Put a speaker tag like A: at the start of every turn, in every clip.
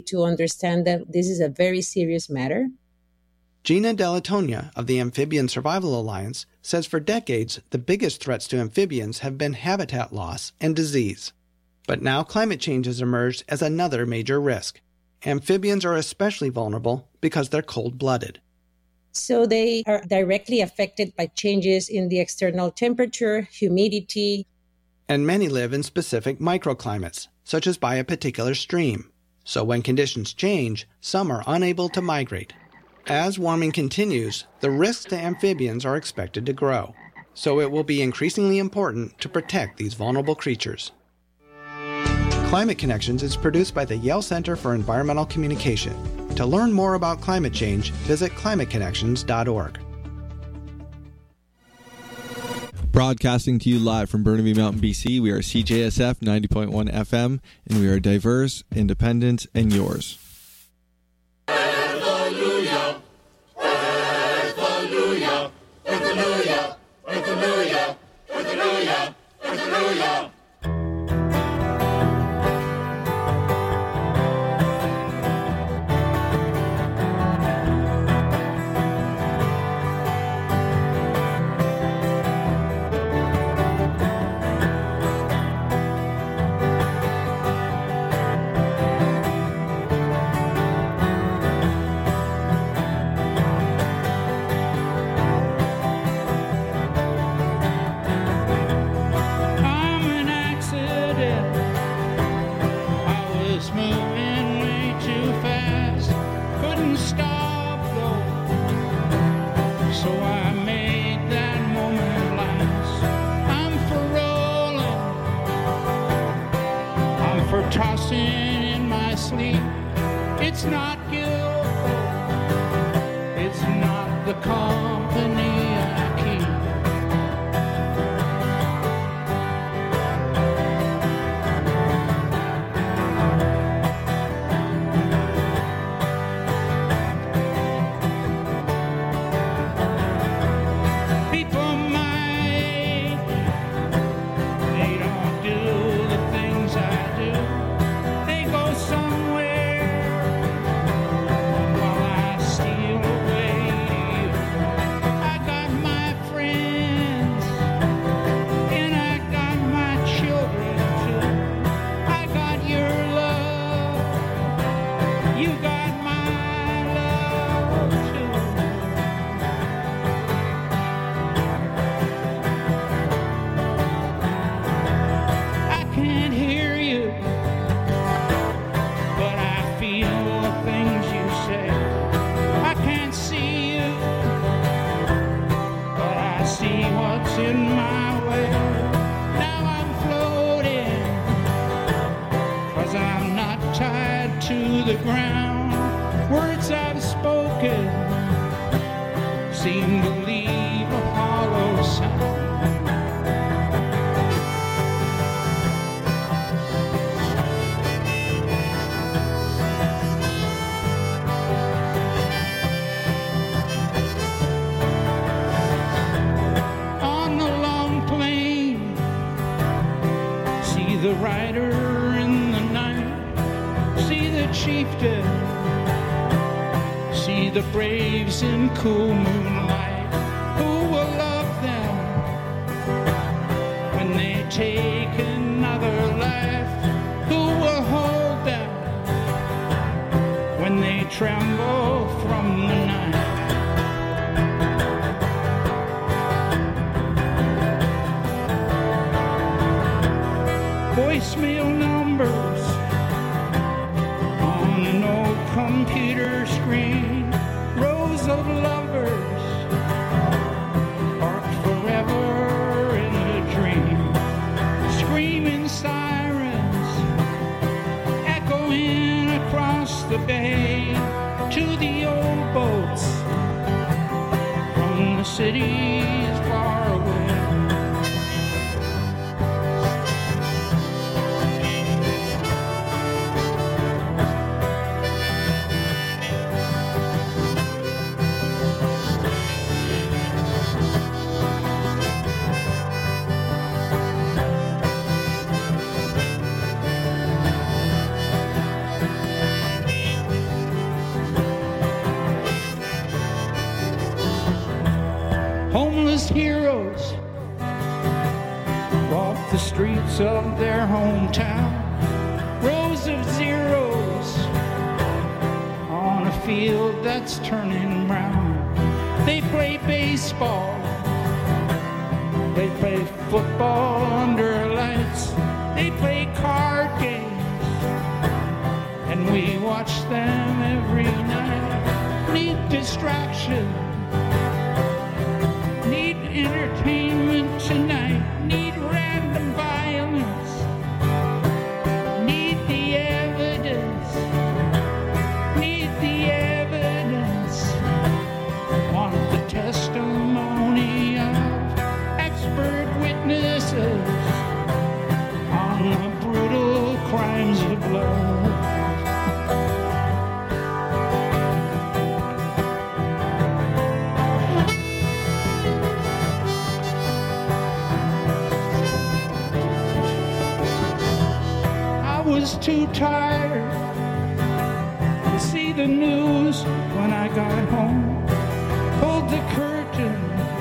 A: to understand that this is a very serious matter.
B: Gina Delatonia of the Amphibian Survival Alliance says for decades the biggest threats to amphibians have been habitat loss and disease. But now climate change has emerged as another major risk. Amphibians are especially vulnerable because they're cold-blooded.
A: So they are directly affected by changes in the external temperature, humidity.
B: And many live in specific microclimates, such as by a particular stream. So when conditions change, some are unable to migrate. As warming continues, the risks to amphibians are expected to grow. So it will be increasingly important to protect these vulnerable creatures. Climate Connections is produced by the Yale Center for Environmental Communication. To learn more about climate change, visit climateconnections.org.
C: Broadcasting to you live from Burnaby Mountain, BC, we are CJSF 90.1 FM, and we are diverse, independent, and yours.
D: Hallelujah! Hallelujah! Hallelujah! Hallelujah! Hallelujah! Hallelujah!
E: Tossing in my sleep, it's not guilt, it's not the company I keep. People might, they don't do the things I do. The ground, words I've spoken seem to leave a hollow sound. On the long plain, see the rider in the night, see the chieftain, see the braves in cool moonlight. Who will love them when they take another life? Who will hold them when they tremble from the night? Voicemail numbers on an old computer screen, rows of lovers parked forever in a dream, screaming sirens echoing across the bay to the old boats from the cities far away. as heroes walk the streets of their hometown. Rows of zeros on a field that's turning brown. They play baseball, they play football under lights, they play card games, and we watch them every night. Need distraction, need entertainment tonight, need random violence, need the evidence, need the evidence, want the testimony of expert witnesses on the brutal crimes of love. Was too tired to see the news when I got home. Pulled the curtain,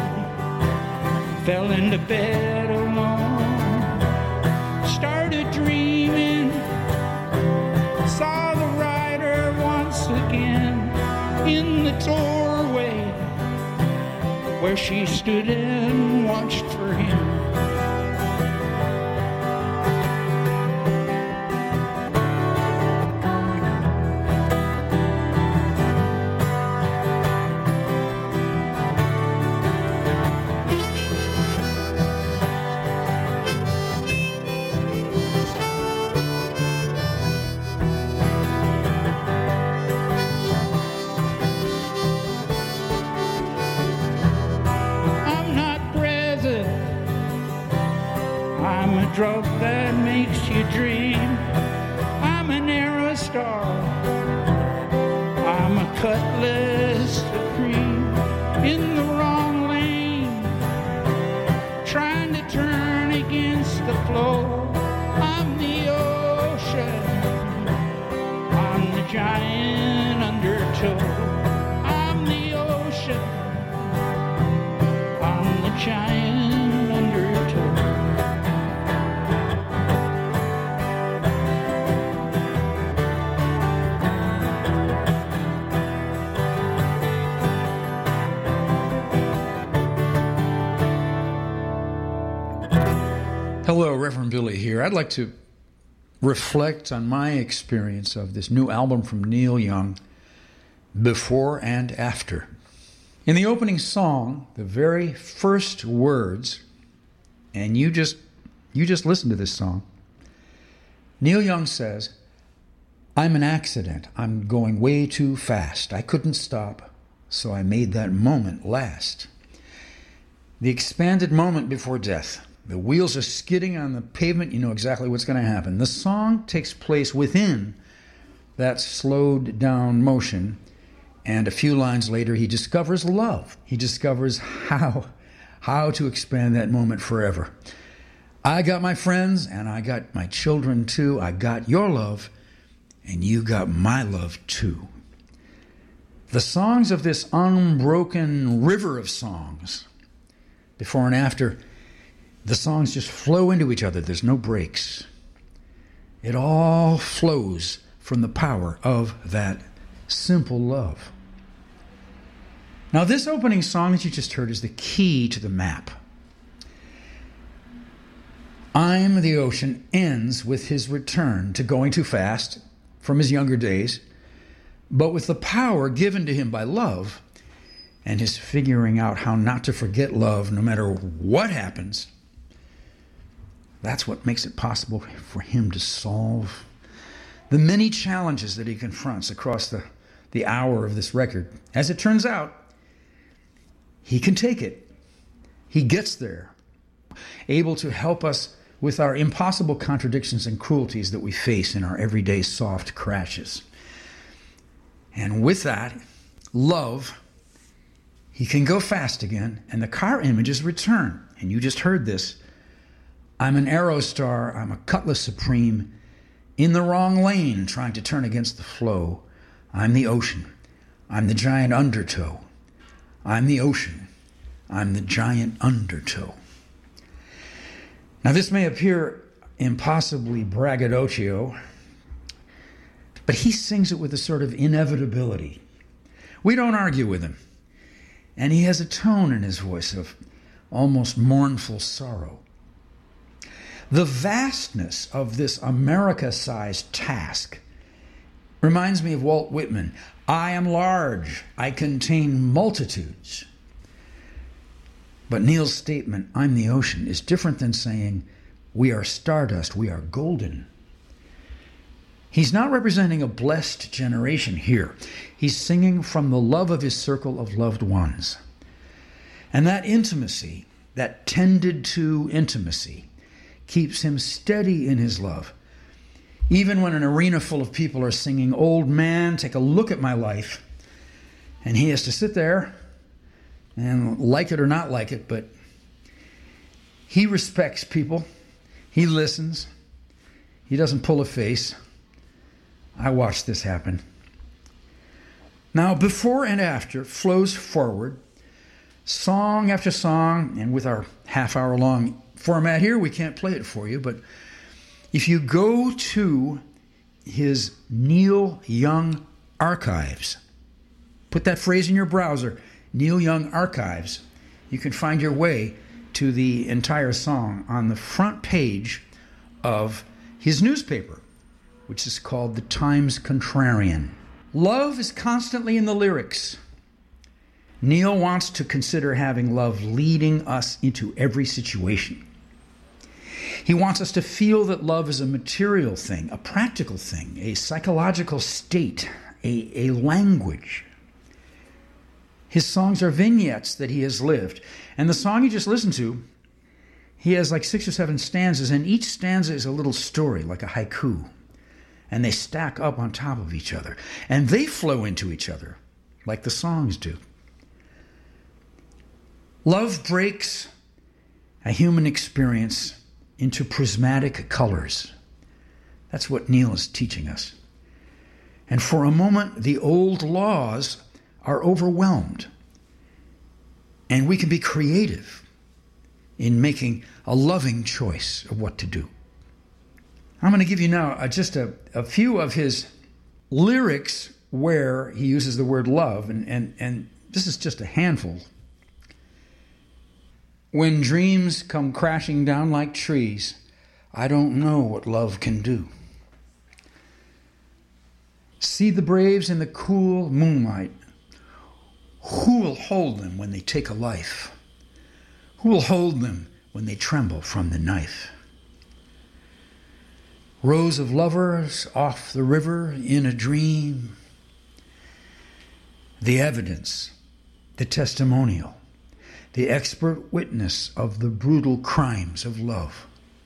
E: fell into bed alone. Started dreaming, saw the rider once again in the doorway where she stood and watched for him. Drug that makes you dream. I'm an Aerostar, I'm a Cutlass Supreme, in the wrong lane, trying to turn against the flow. I'm the ocean, I'm the giant undertow. I'm the ocean, I'm the giant undertow.
F: Hello, Reverend Billy here. I'd like to reflect on my experience of this new album from Neil Young, Before and After. In the opening song, the very first words, and you just listen to this song, Neil Young says, "I'm an accident. I'm going way too fast. I couldn't stop, so I made that moment last." The expanded moment before death. The wheels are skidding on the pavement. You know exactly what's going to happen. The song takes place within that slowed down motion. And a few lines later, he discovers love. He discovers how to expand that moment forever. I got my friends, and I got my children too. I got your love, and you got my love too. The songs of this unbroken river of songs, before and after, the songs just flow into each other. There's no breaks. It all flows from the power of that simple love. Now, this opening song that you just heard is the key to the map. I'm the Ocean ends with his return to going too fast from his younger days, but with the power given to him by love and his figuring out how not to forget love no matter what happens. That's what makes it possible for him to solve the many challenges that he confronts across the hour of this record. As it turns out, he can take it. He gets there, able to help us with our impossible contradictions and cruelties that we face in our everyday soft crashes. And with that, love, he can go fast again, and the car images return. And you just heard this. I'm an Aerostar, I'm a Cutlass Supreme, in the wrong lane, trying to turn against the flow. I'm the ocean, I'm the giant undertow. I'm the ocean, I'm the giant undertow. Now, this may appear impossibly braggadocio, but he sings it with a sort of inevitability. We don't argue with him. And he has a tone in his voice of almost mournful sorrow. The vastness of this America-sized task reminds me of Walt Whitman. I am large, I contain multitudes. But Neil's statement, I'm the ocean, is different than saying, we are stardust, we are golden. He's not representing a blessed generation here. He's singing from the love of his circle of loved ones. And that intimacy, that tended to intimacy, keeps him steady in his love. Even when an arena full of people are singing, old man, take a look at my life, and he has to sit there and like it or not like it, but he respects people. He listens. He doesn't pull a face. I watched this happen. Now, before and after flows forward, song after song, and with our half-hour-long format here, we can't play it for you, but if you go to his Neil Young Archives, put that phrase in your browser, Neil Young Archives, you can find your way to the entire song on the front page of his newspaper, which is called the Times-Contrarian. Love is constantly in the lyrics. Neil wants to consider having love leading us into every situation. He wants us to feel that love is a material thing, a practical thing, a psychological state, a language. His songs are vignettes that he has lived. And the song you just listened to, he has like 6 or 7 stanzas, and each stanza is a little story, like a haiku. And they stack up on top of each other. And they flow into each other, like the songs do. Love breaks a human experience into prismatic colors. That's what Neil is teaching us. And for a moment, the old laws are overwhelmed. And we can be creative in making a loving choice of what to do. I'm going to give you now just a few of his lyrics where he uses the word love, and this is just a handful. When dreams come crashing down like trees, I don't know what love can do. See the braves in the cool moonlight. Who will hold them when they take a life? Who will hold them when they tremble from the knife? Rows of lovers off the river in a dream. The evidence, the testimonial, the expert witness of the brutal crimes of love.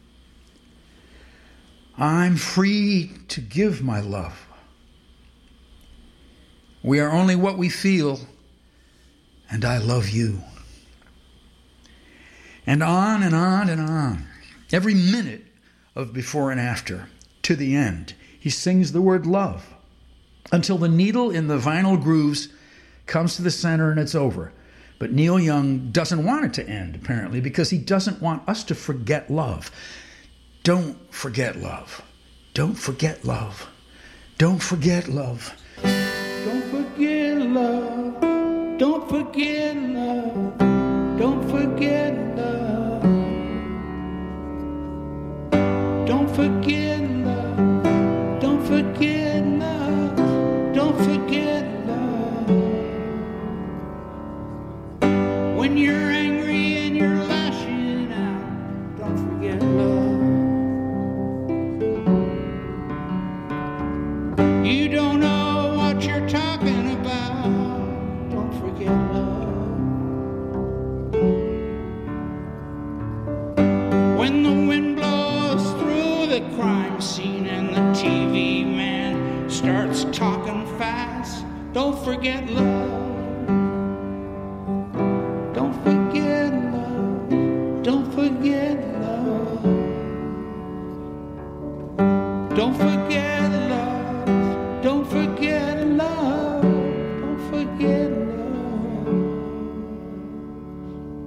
F: I'm free to give my love. We are only what we feel, and I love you. And on and on and on. Every minute of before and after, to the end, he sings the word love until the needle in the vinyl grooves comes to the center and it's over. But Neil Young doesn't want it to end, apparently, because he doesn't want us to forget love. Don't forget love. Don't forget love. Don't forget love.
E: Don't forget love. Don't forget love. Don't forget love. Don't forget love. Don't forget love. Don't forget love. When you're angry and you're lashing out, don't forget love. You don't know what you're talking about. Don't forget love. When the wind blows through the crime scene and the TV man starts talking fast, don't forget love. Don't forget love. Don't forget love. Don't forget love. Don't forget love. Don't forget love.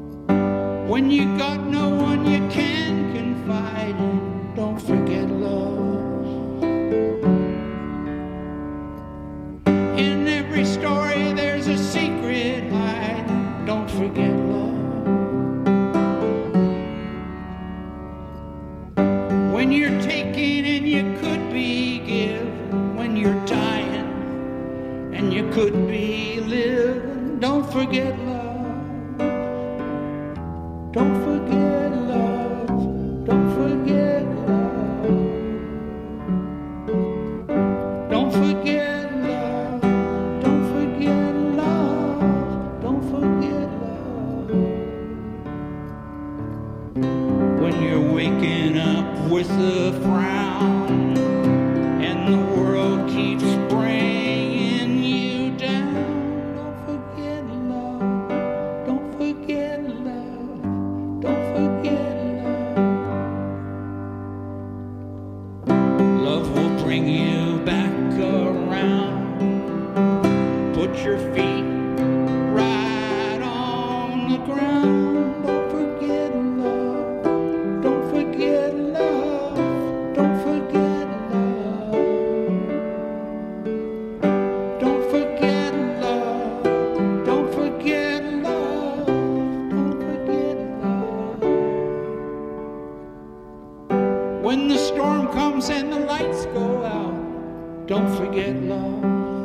E: every story there's a secret hiding. Don't forget love. When you're taking and you could be given, when you're dying and you could be living, don't forget love. Don't forget love. Don't forget love. Don't forget love. Don't forget love. Don't forget love. When you're waking up with a frown and the world keeps bringing you down, don't forget love. Don't forget love. Don't forget love. Love will bring you back around. Put your feet right on the ground. Don't forget love. Don't forget love. Don't forget love. Don't forget love. Don't forget love. Don't forget love. When the storm comes and the lights go out, don't forget love.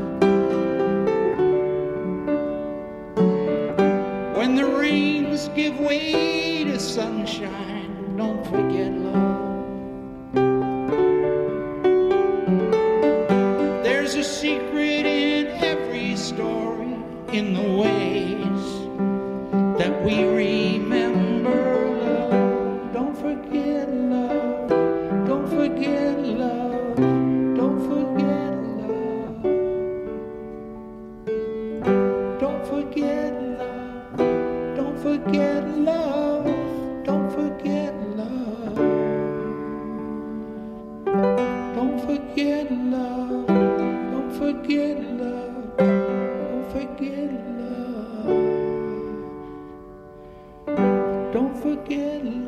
E: When the rains give way to sunshine, don't forget love. There's a secret in every story, in the ways that we remember love. Don't forget love. Don't forget love. Don't forget love. Don't forget love. Don't forget love. Don't forget love. Don't forget love. Don't forget love. Don't forget love. Don't forget love.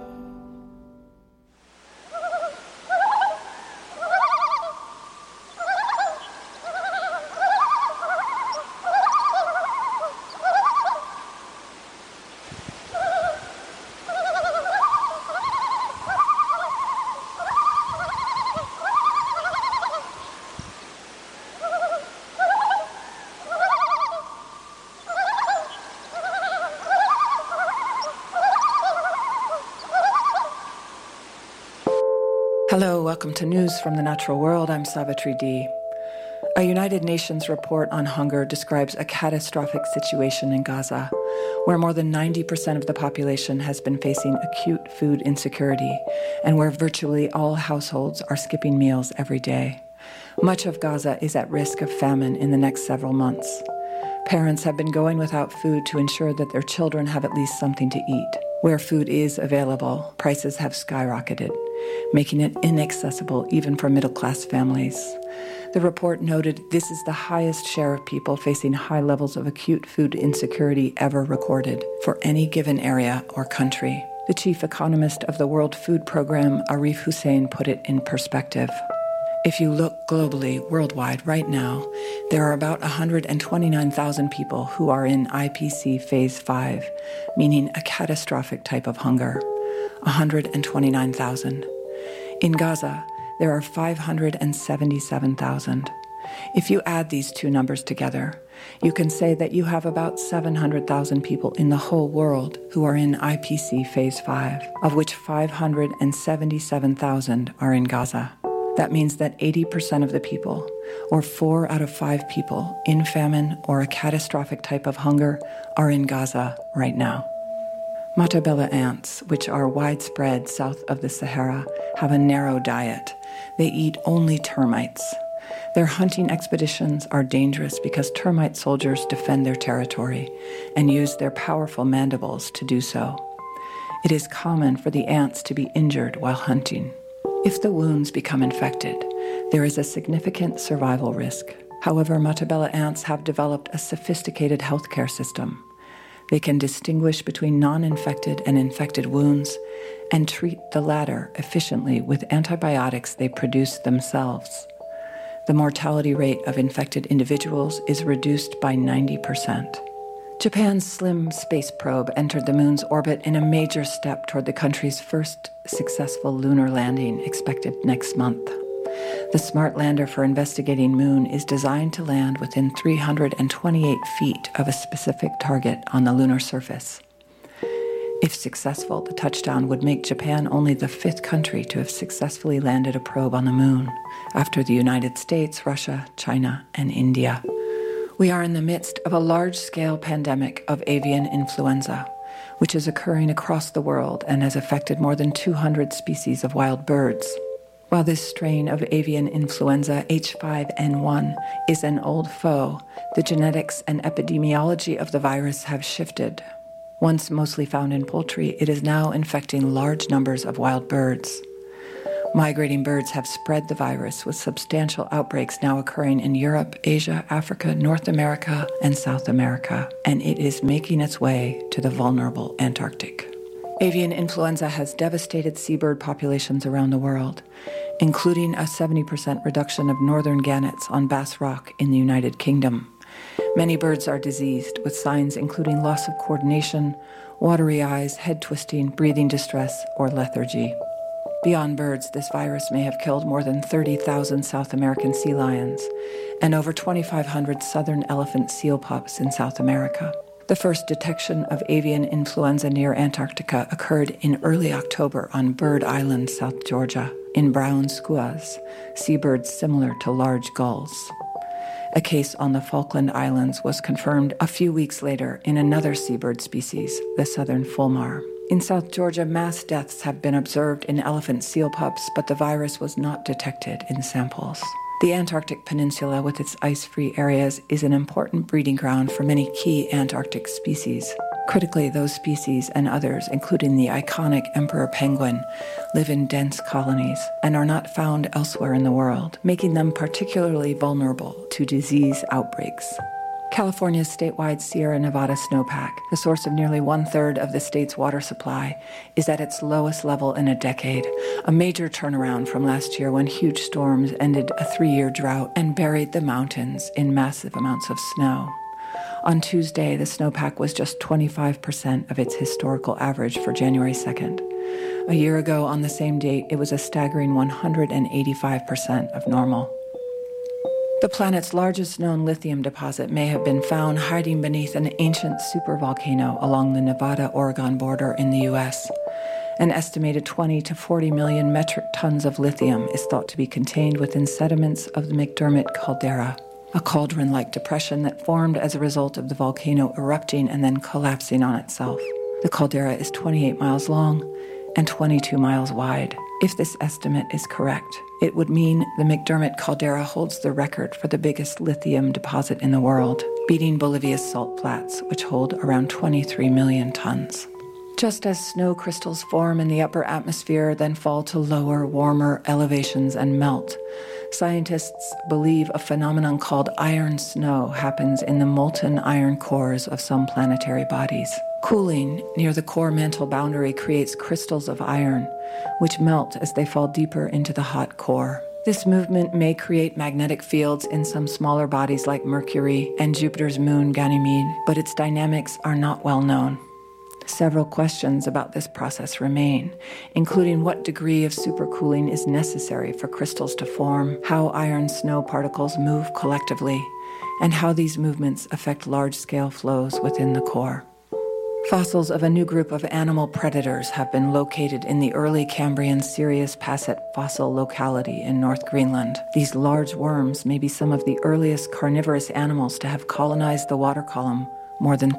G: Hello, welcome to News from the Natural World. I'm Savitri D. A United Nations report on hunger describes a catastrophic situation in Gaza, where more than 90% of the population has been facing acute food insecurity, and where virtually all households are skipping meals every day. Much of Gaza is at risk of famine in the next several months. Parents have been going without food to ensure that their children have at least something to eat. Where food is available, prices have skyrocketed, making it inaccessible even for middle-class families. The report noted this is the highest share of people facing high levels of acute food insecurity ever recorded for any given area or country. The chief economist of the World Food Program, Arif Hussein, put it in perspective. If you look globally, worldwide, right now, there are about 129,000 people who are in IPC Phase 5, meaning a catastrophic type of hunger. 129,000. In Gaza, there are 577,000. If you add these two numbers together, you can say that you have about 700,000 people in the whole world who are in IPC Phase 5, of which 577,000 are in Gaza. That means that 80% of the people, or 4 out of 5 people, in famine or a catastrophic type of hunger are in Gaza right now. Matabele ants, which are widespread south of the Sahara, have a narrow diet. They eat only termites. Their hunting expeditions are dangerous because termite soldiers defend their territory and use their powerful mandibles to do so. It is common for the ants to be injured while hunting. If the wounds become infected, there is a significant survival risk. However, Matabele ants have developed a sophisticated healthcare system. They can distinguish between non-infected and infected wounds and treat the latter efficiently with antibiotics they produce themselves. The mortality rate of infected individuals is reduced by 90%. Japan's SLIM space probe entered the moon's orbit in a major step toward the country's first successful lunar landing, expected next month. The SMART lander for investigating Moon is designed to land within 328 feet of a specific target on the lunar surface. If successful, the touchdown would make Japan only the 5th country to have successfully landed a probe on the moon, after the United States, Russia, China, and India. We are in the midst of a large-scale pandemic of avian influenza, which is occurring across the world and has affected more than 200 species of wild birds. While this strain of avian influenza, H5N1, is an old foe, the genetics and epidemiology of the virus have shifted. Once mostly found in poultry, it is now infecting large numbers of wild birds. Migrating birds have spread the virus, with substantial outbreaks now occurring in Europe, Asia, Africa, North America, and South America, and it is making its way to the vulnerable Antarctic. Avian influenza has devastated seabird populations around the world, including a 70% reduction of northern gannets on Bass Rock in the United Kingdom. Many birds are diseased, with signs including loss of coordination, watery eyes, head twisting, breathing distress, or lethargy. Beyond birds, this virus may have killed more than 30,000 South American sea lions and over 2,500 southern elephant seal pups in South America. The first detection of avian influenza near Antarctica occurred in early October on Bird Island, South Georgia, in brown skuas, seabirds similar to large gulls. A case on the Falkland Islands was confirmed a few weeks later in another seabird species, the southern fulmar. In South Georgia, mass deaths have been observed in elephant seal pups, but the virus was not detected in samples. The Antarctic Peninsula, with its ice-free areas, is an important breeding ground for many key Antarctic species. Critically, those species and others, including the iconic emperor penguin, live in dense colonies and are not found elsewhere in the world, making them particularly vulnerable to disease outbreaks. California's statewide Sierra Nevada snowpack, the source of nearly 1/3 of the state's water supply, is at its lowest level in a decade, a major turnaround from last year when huge storms ended a 3-year drought and buried the mountains in massive amounts of snow. On Tuesday, the snowpack was just 25% of its historical average for January 2nd. A year ago, on the same date, it was a staggering 185% of normal. The planet's largest known lithium deposit may have been found hiding beneath an ancient supervolcano along the Nevada-Oregon border in the U.S. An estimated 20 to 40 million metric tons of lithium is thought to be contained within sediments of the McDermott caldera, a cauldron-like depression that formed as a result of the volcano erupting and then collapsing on itself. The caldera is 28 miles long and 22 miles wide. If this estimate is correct, it would mean the McDermott caldera holds the record for the biggest lithium deposit in the world, beating Bolivia's salt flats, which hold around 23 million tons. Just as snow crystals form in the upper atmosphere, then fall to lower, warmer elevations and melt, scientists believe a phenomenon called iron snow happens in the molten iron cores of some planetary bodies. Cooling near the core mantle boundary creates crystals of iron, which melt as they fall deeper into the hot core. This movement may create magnetic fields in some smaller bodies like Mercury and Jupiter's moon Ganymede, but its dynamics are not well known. Several questions about this process remain, including what degree of supercooling is necessary for crystals to form, how iron snow particles move collectively, and how these movements affect large-scale flows within the core. Fossils of a new group of animal predators have been located in the early Cambrian Sirius Passet fossil locality in North Greenland. These large worms may be some of the earliest carnivorous animals to have colonized the water column more than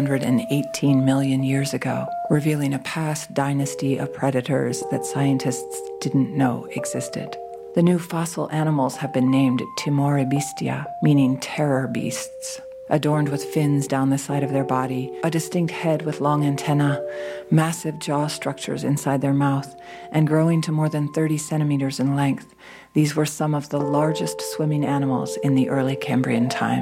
G: 518 million years ago, revealing a past dynasty of predators that scientists didn't know existed. The new fossil animals have been named Timoribestia, meaning terror beasts. Adorned with fins down the side of their body, a distinct head with long antennae, massive jaw structures inside their mouth, and growing to more than 30 centimeters in length, these were some of the largest swimming animals in the early Cambrian times.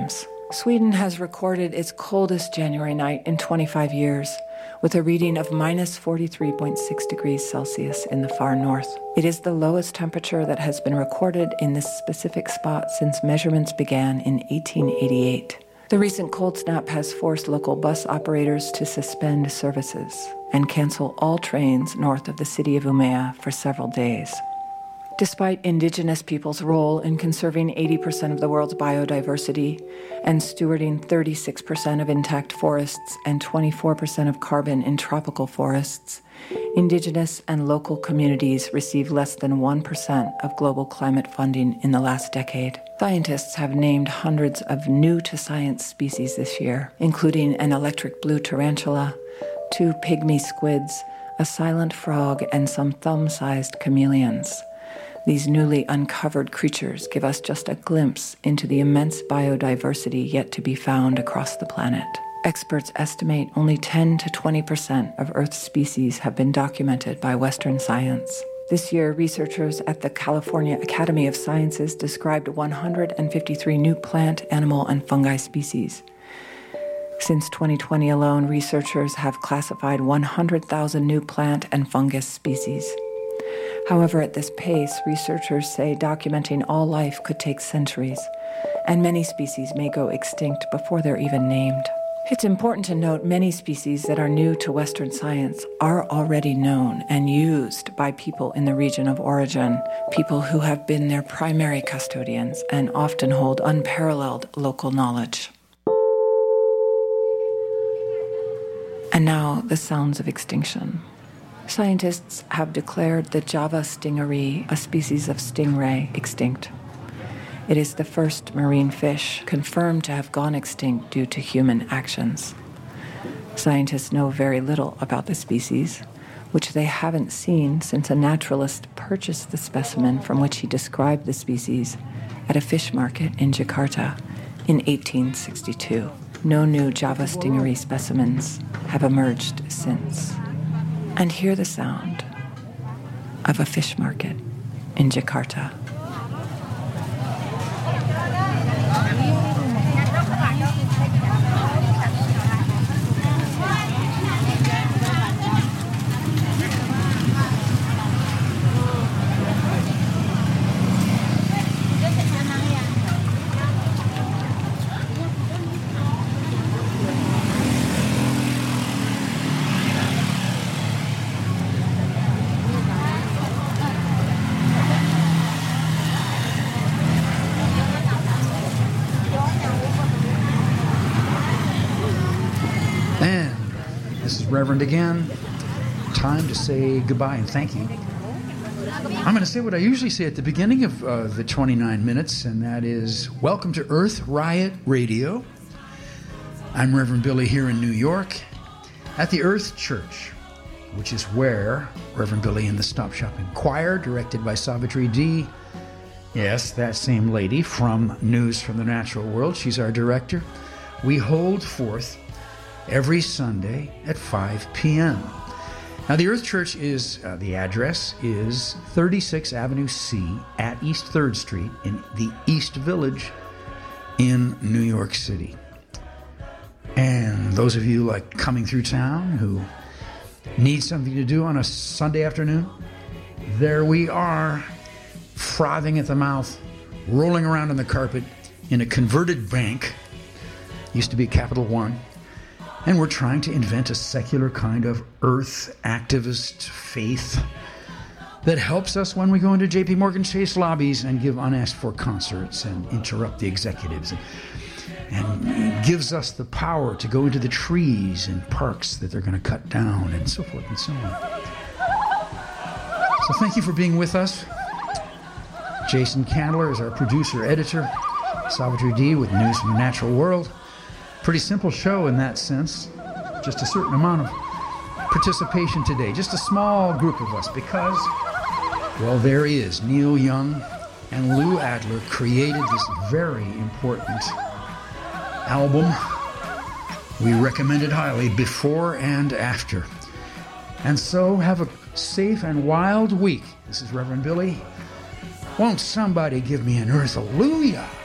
G: Sweden has recorded its coldest January night in 25 years, with a reading of minus 43.6 degrees Celsius in the far north. It is the lowest temperature that has been recorded in this specific spot since measurements began in 1888. The recent cold snap has forced local bus operators to suspend services and cancel all trains north of the city of Umeå for several days. Despite indigenous peoples' role in conserving 80% of the world's biodiversity and stewarding 36% of intact forests and 24% of carbon in tropical forests, indigenous and local communities receive less than 1% of global climate funding in the last decade. Scientists have named hundreds of new-to-science species this year, including an electric blue tarantula, 2 pygmy squids, a silent frog, and some thumb-sized chameleons. These newly uncovered creatures give us just a glimpse into the immense biodiversity yet to be found across the planet. Experts estimate only 10 to 20% of Earth's species have been documented by Western science. This year, researchers at the California Academy of Sciences described 153 new plant, animal, and fungi species. Since 2020 alone, researchers have classified 100,000 new plant and fungus species. However, at this pace, researchers say documenting all life could take centuries, and many species may go extinct before they're even named. It's important to note many species that are new to Western science are already known and used by people in the region of origin, people who have been their primary custodians and often hold unparalleled local knowledge. And now, the sounds of extinction. Scientists have declared the Java stingaree, a species of stingray, extinct. It is the first marine fish confirmed to have gone extinct due to human actions. Scientists know very little about the species, which they haven't seen since a naturalist purchased the specimen from which he described the species at a fish market in Jakarta in 1862. No new Java stingaree specimens have emerged since. And hear the sound of a fish market in Jakarta.
F: Reverend again. Time to say goodbye and thank you. I'm going to say what I usually say at the beginning of the 29 minutes, and that is, welcome to Earth Riot Radio. I'm Reverend Billy here in New York at the Earth Church, which is where Reverend Billy and the Stop Shopping Choir, directed by Savitri D. Yes, that same lady from News from the Natural World. She's our director. We hold forth every Sunday at 5 p.m. Now, the Earth Church is, the address is 36 Avenue C at East 3rd Street in the East Village in New York City. And those of you like coming through town who need something to do on a Sunday afternoon, there we are, frothing at the mouth, rolling around on the carpet in a converted bank, used to be Capital One. And we're trying to invent a secular kind of earth activist faith that helps us when we go into J.P. Morgan Chase lobbies and give unasked for concerts and interrupt the executives, and gives us the power to go into the trees and parks that they're going to cut down, and so forth and so on. So thank you for being with us. Jason Candler is our producer, editor. Savitri D with News from the Natural World. Pretty simple show in that sense. Just a certain amount of participation today. Just a small group of us because, well, there he is. Neil Young and Lou Adler created this very important album. We recommend it highly, Before and After. And so have a safe and wild week. This is Reverend Billy. Won't somebody give me an earth hallelujah?